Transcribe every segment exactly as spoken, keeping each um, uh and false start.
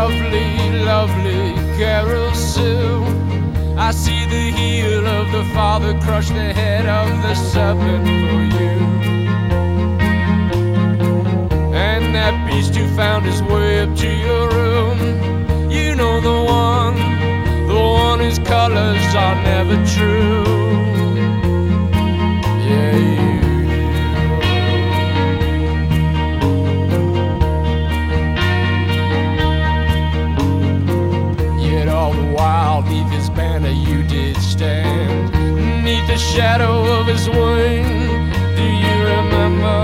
lovely, lovely carousel. I see the heel of the Father crush the head of the serpent for you. And that beast who found his way up to your room, you know the one, the one whose colors are never true. Yeah, you neath his banner you did stand, neath the shadow of his wing. Do you remember?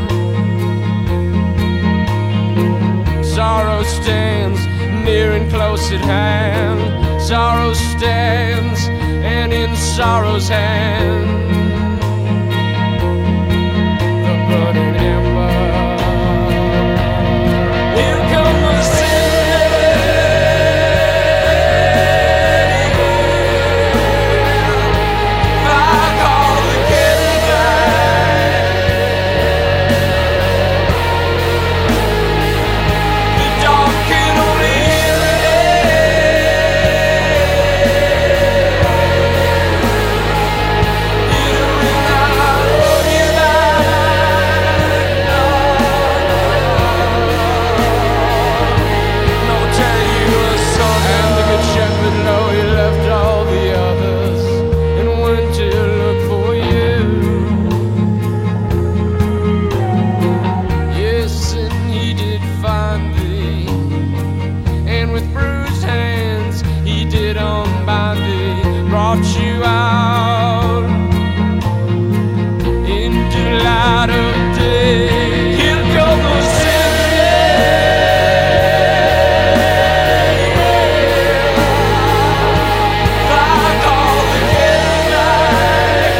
Sorrow stands near and close at hand. Sorrow stands, and in sorrow's hand, the burning ember. Here come the you out into light of day. Here come the like all the candlelight.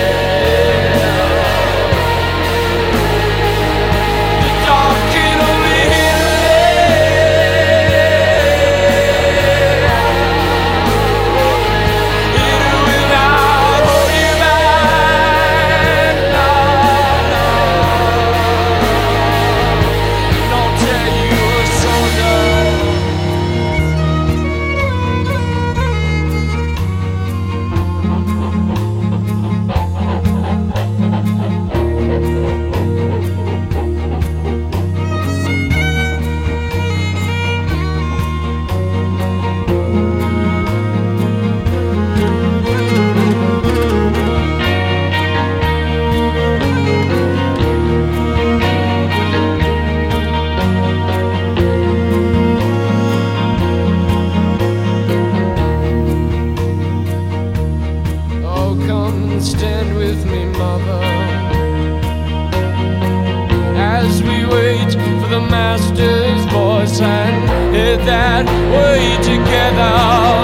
The dark can only hear stand with me, mother, as we wait for the master's voice and head that way together.